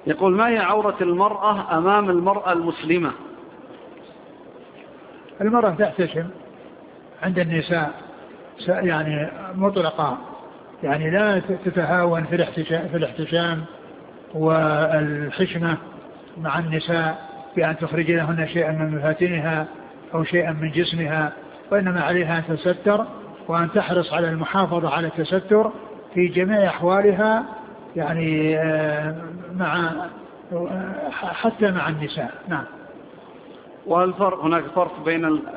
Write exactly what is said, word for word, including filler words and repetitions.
يقول: ما هي عورة المرأة أمام المرأة المسلمة؟ المرأة تحتشم عند النساء يعني مطلقة، يعني لا تتهاون في الاحتشام, في الاحتشام والحشمة مع النساء بأن تخرج لهن شيئا من مفاتنها أو شيئا من جسمها، وإنما عليها أن تستر وأن تحرص على المحافظة على التستر في جميع أحوالها، يعني مع حتى مع النساء. نعم. وهل فرق هناك فرق بين